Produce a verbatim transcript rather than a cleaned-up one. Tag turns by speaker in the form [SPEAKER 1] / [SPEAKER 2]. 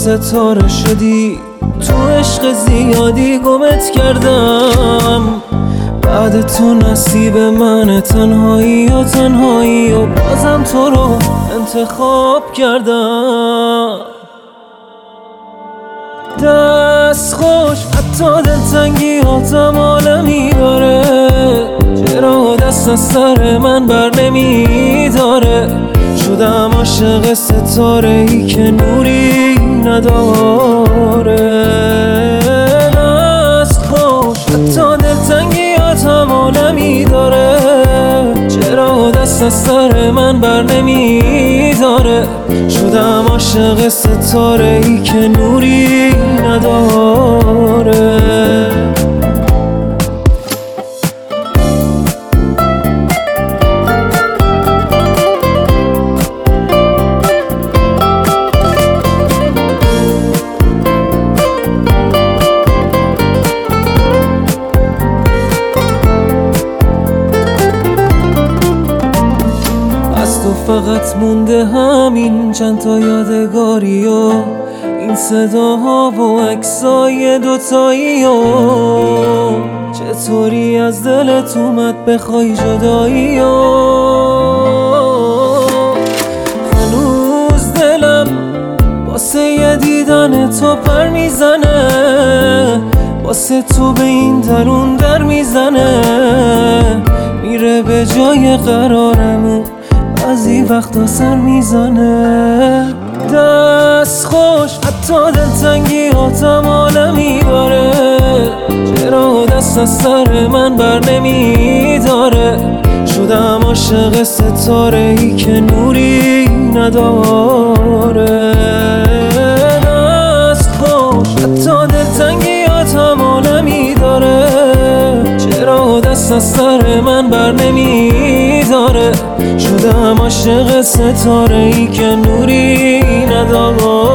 [SPEAKER 1] ستاره شدی، تو عشق زیادی گمت کردم. بعد تو نصیب من تنهایی و تنهایی و بازم تو رو انتخاب کردم. دست خوش حتی دلتنگی هاتم عالمی داره، چرا دست از سر من بر نمی داره. شدم عاشق ستاره ای که نوری نداره. دست خوش حتی دلتنگی هاتم عالمی داره، چرا دست از سر من بر نمی داره. شدم عاشق ستاره ای که نوری نداره. فقط مونده همین چند تا یادگاری و این صداها و عکسای دوتایی و چطوری از دلت اومد بخوای جدایی و هنوز دلم واسه یه دیدن تو پر میزنه، واسه تو به این درون در میزنه. میره به جای قرارمون بعضی وقتا سر میزنه. دست خوش حتی دلتنگی هاتم عالمی داره، چرا دست از سر من بر نمی داره. شدم عاشق ستاره ای که نوری نداره. دست خوش حتی دلتنگی هاتم عالمی داره، چرا دست از سر من بر نمی داره. شدم عاشق ستاره ای که نوری نداره.